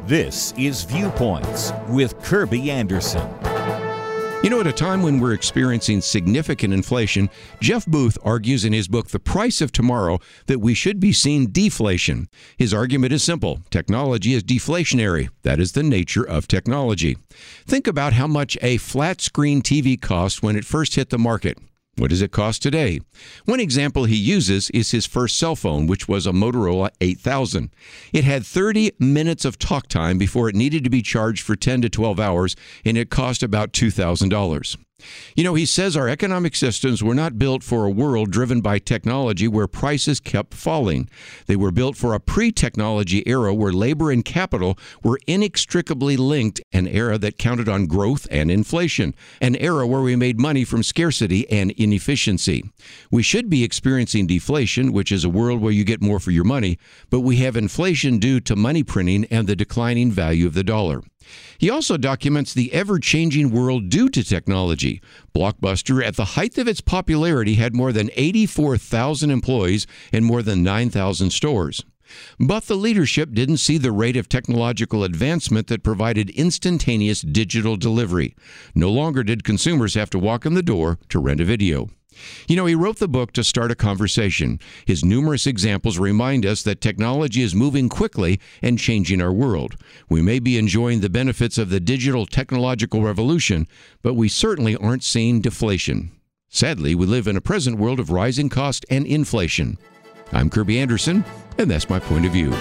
This is Viewpoints with Kirby Anderson. You know, at a time when we're experiencing significant inflation, Jeff Booth argues in his book, The Price of Tomorrow, that we should be seeing deflation. His argument is simple. Technology is deflationary. That is the nature of technology. Think about how much a flat-screen TV cost when it first hit the market. What does it cost today? One example he uses is his first cell phone, which was a Motorola 8000. It had 30 minutes of talk time before it needed to be charged for 10 to 12 hours, and it cost about $2,000. You know, he says our economic systems were not built for a world driven by technology where prices kept falling. They were built for a pre-technology era where labor and capital were inextricably linked, an era that counted on growth and inflation, an era where we made money from scarcity and inefficiency. We should be experiencing deflation, which is a world where you get more for your money, but we have inflation due to money printing and the declining value of the dollar. He also documents the ever-changing world due to technology. Blockbuster, at the height of its popularity, had more than 84,000 employees and more than 9,000 stores. But the leadership didn't see the rate of technological advancement that provided instantaneous digital delivery. No longer did consumers have to walk in the door to rent a video. You know, he wrote the book to start a conversation. His numerous examples remind us that technology is moving quickly and changing our world. We may be enjoying the benefits of the digital technological revolution, but we certainly aren't seeing deflation. Sadly, we live in a present world of rising cost and inflation. I'm Kirby Anderson, and that's my point of view.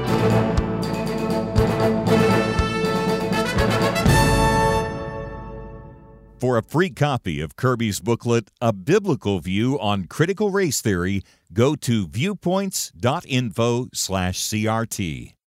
For a free copy of Kirby's booklet, A Biblical View on Critical Race Theory, go to viewpoints.info/CRT.